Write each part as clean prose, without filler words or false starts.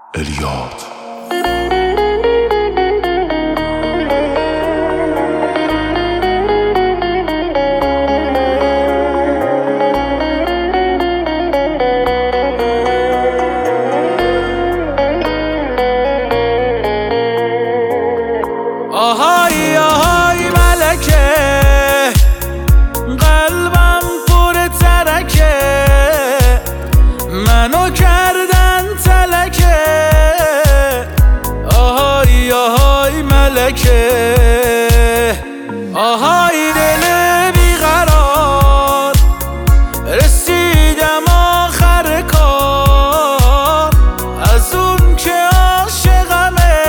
الیاد. آهای آهای ملکه، قلبم پر ترکه، منو کردن تلکه. آهای آهای ملکه، آهای دل بیقرار، رسیدم آخر کار. از اون که عاشقمه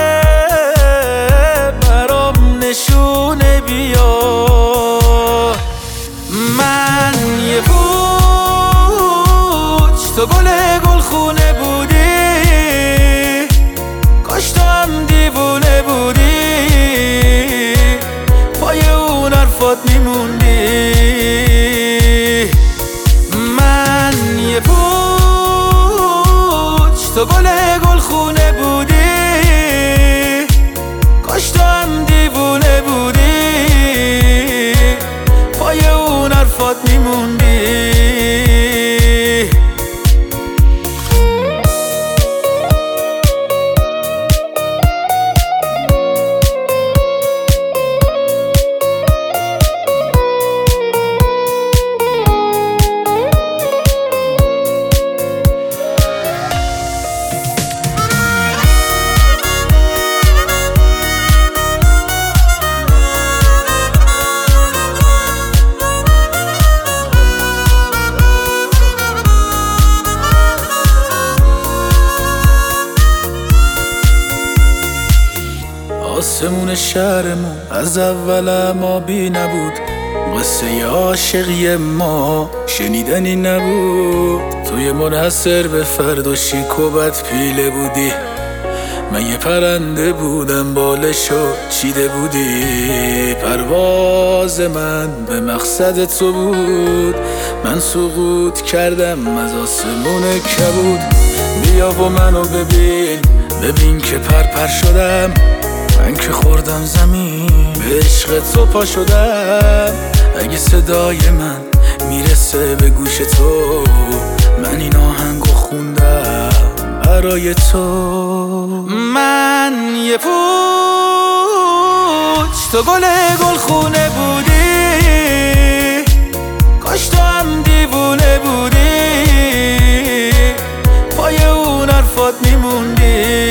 برام نشونه بیا. من یه پوچ تو گلخونه بودی، کاش تو هم دیوونه بودی، پای اون حرفات میموندی. من یه پوچ تو گلخونه بودی، کاش تو هم دیوونه بودی، پای اون حرفات میموندی. آسمون شهرمون از اول ما بی نبود، قصه عاشقی ما شنیدنی نبود. توی منحصر به فرد و شیک و بد پیله بودی، من یه پرنده بودم بالشو چیده بودی. پرواز من به مقصد تو بود، من سقوط کردم از آسمون کبود. بیا و منو ببین که پر شدم، من که خوردم زمین به عشق تو پا شدم. اگه صدای من میرسه به گوش تو، من این آهنگو خوندم برای تو. من یه پوچ تو گلخونه بودی، کاش تو هم دیوونه بودی، پای اون حرفات میموندی.